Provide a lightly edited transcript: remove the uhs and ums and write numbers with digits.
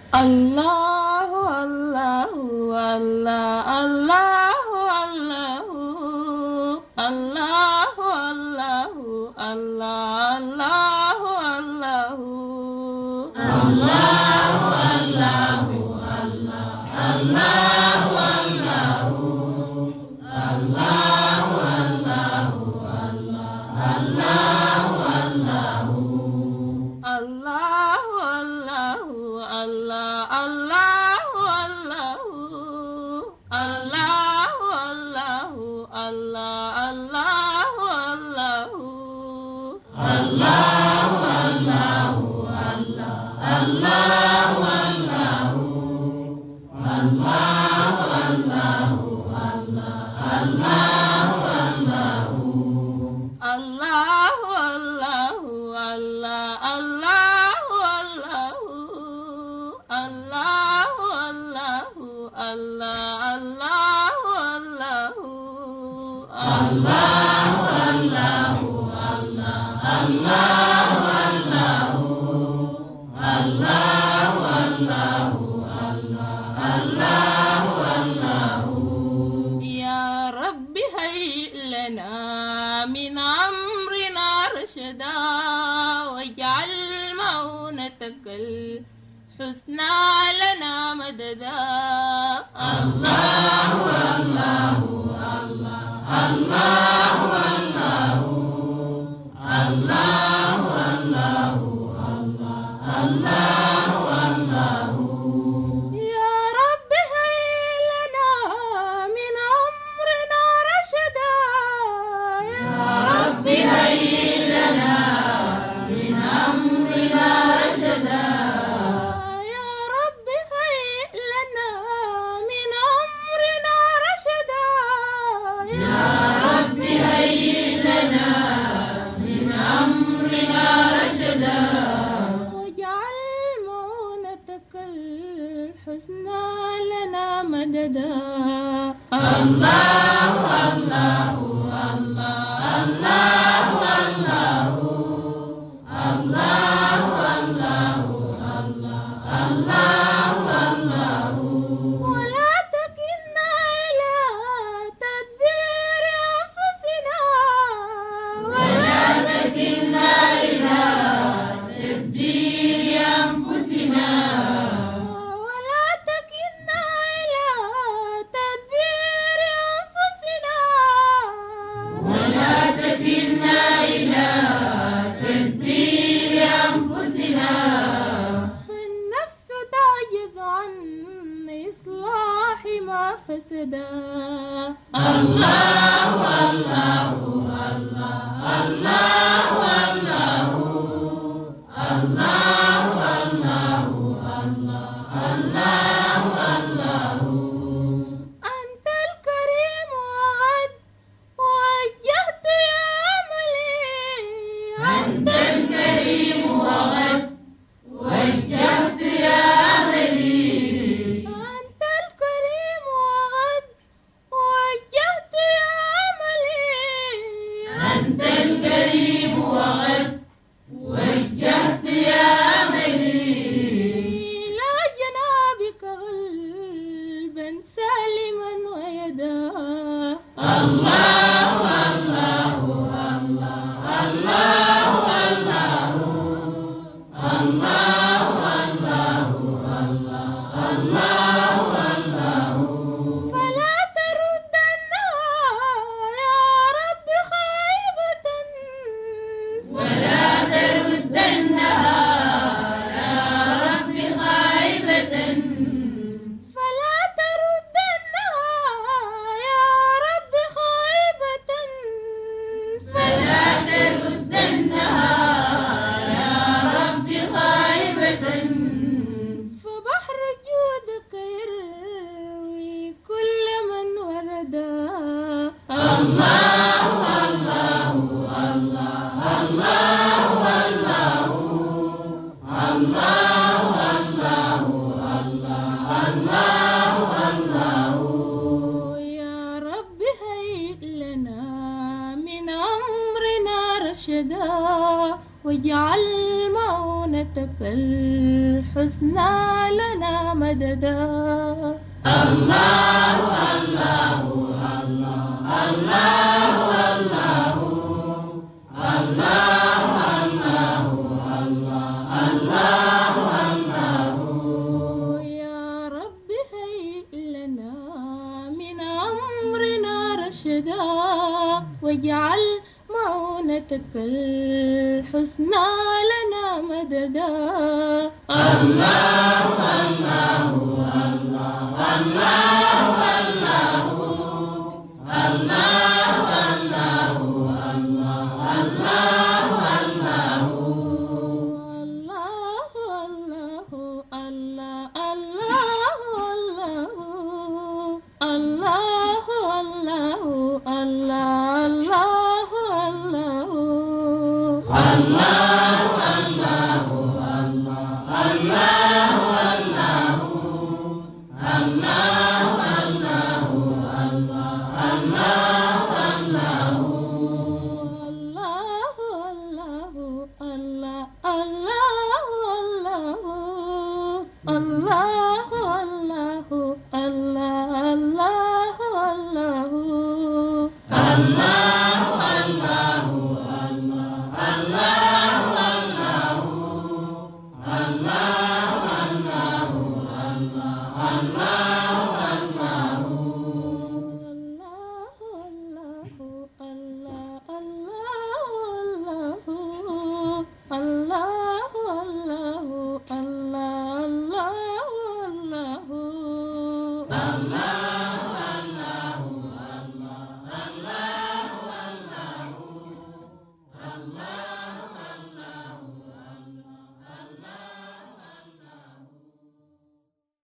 الله الله الله الله الله الله الله الله الله الله يا رب هيئ لنا من أمرنا رشدا واجعل معونتك الحسنى لنا مددا. الله الله الله الله الله الله الله الله الله الله. يا رب هيئ لنا من أمرنا رشدا. يا رب هيئ لنا من أمرنا رشدا. يا رب هيئ لنا من أمرنا رشدا. يا رب هيئ لنا من أمرنا رشدا. واجعل معونتك الحسنى لنا مددا. الله الله الله الله الله الله الله الله الله. ولا تكلنا إلى تدبير أنفسنا. ولا تكلنا إلى تدبير أنفسنا. ولا تكلنا إلى تدبير أنفسنا. ولا تكلنا إلى تدبير أنفسنا. فالنفس تعجز عن إصلاح ما فسدا. الله الله الله الله الله الله الله الله الله. أنت الكريم وقد وجهت يا أملي. أنت الكريم وقد وجهت يا أملي. أنت الكريم وقد وجهت يا أملي. أنت الكريم وقد وجهت يا أملي. إلى جنابك غلبا سالما ويدا. الله الله الله الله الله الله الله الله الله. فلا تردنا يا رب خيبة. ولا تردنها يا رب خيبة. فلا تردنها يا رب خيبة. فلا تردنها يا رب خيبة. فبحر جودك يروي كل من وردا. الله الله الله الله الله الله الله الله الله. يا رب هيئ لنا من أمرنا رشدا. واجعل معونتك الحسنى لنا مددا الله الله الله الله الله الله الله الله الله يا رب هيئ لنا من أمرنا رشدا واجعل معونتك الحسنى لنا مددا الله الله الله الله الله الله الله Allah